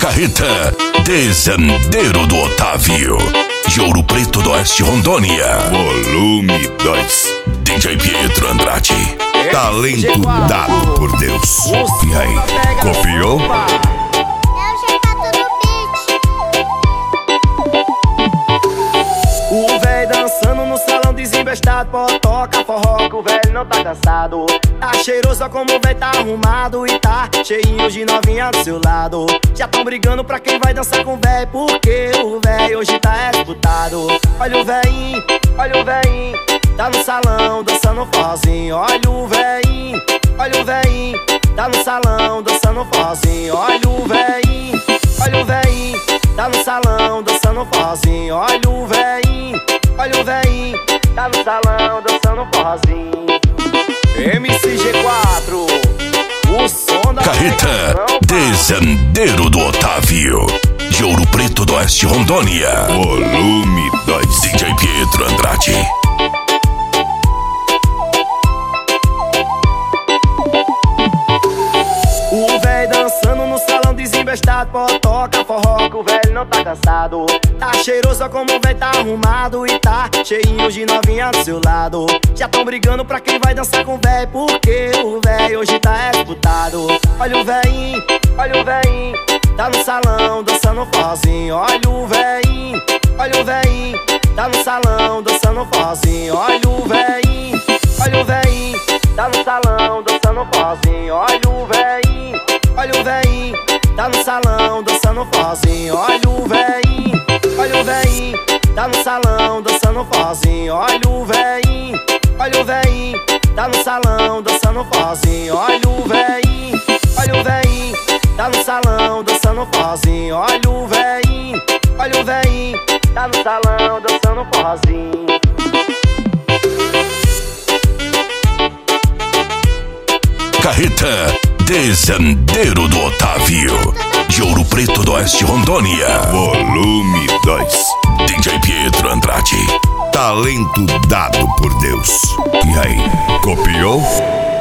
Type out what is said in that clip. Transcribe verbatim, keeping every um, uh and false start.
Carreta Desandeiro do Otávio, de Ouro Preto do Oeste, Rondônia. Volume dois. D J Pietro Andrade. Talento dado por Deus. E aí, copiou? O véi dançando no salão desembestado, toca forró que o velho não tá cansado. Tá cheiroso como o véi tá arrumado e tá cheinho de novinha do seu lado. Já tão brigando pra quem vai dançar com o véi, porque o véi hoje tá disputado. Olha o véinho, olha o véinho, tá no salão dançando forrozinho. Olha o véinho, olha o véinho, tá no salão dançando forrozinho. Olha o véinho, olha o véinho, tá no salão dançando forrozinho. Olha o véinho, olha o véinho, tá no salão dançando forrozinho. M C G quatro, o som da Carreta Desandeiro do Otávio, de Ouro Preto do Oeste, Rondônia. Volume dois. D J Pietro Andrade. O véi dançando no salão desembestado, toca forró que o velho não tá cansado. Tá cheiroso como o véi tá arrumado e tá cheinho de novinha do seu lado. Já tão brigando pra quem vai dançar com o véi, porque o véi hoje tá disputado. Olha o véinho, olha o véinho, tá no salão dançando forrozinho. Olha o véinho, olha o véinho, tá no salão dançando forrozinho. Olha o véinho, olha o véinho, tá no salão dançando forrozinho. Olha o véinho, olha o véinho, tá no salão dançando forrozinho. Olha o véinho, olha o véinho, tá no salão dançando forrozinho. Olha o véinho, olha o véinho, tá no salão dançando forrozinho. Olha o véinho, olha o véinho, tá no salão dançando forrozinho. Olha o véinho, olha o véinho, tá no salão dançando forrozinho. Carreta Desandeiro do Otávio, de Ouro Preto do Oeste, Rondônia. Volume dois. D J Pietro Andrade. Talento dado por Deus. E aí, copiou?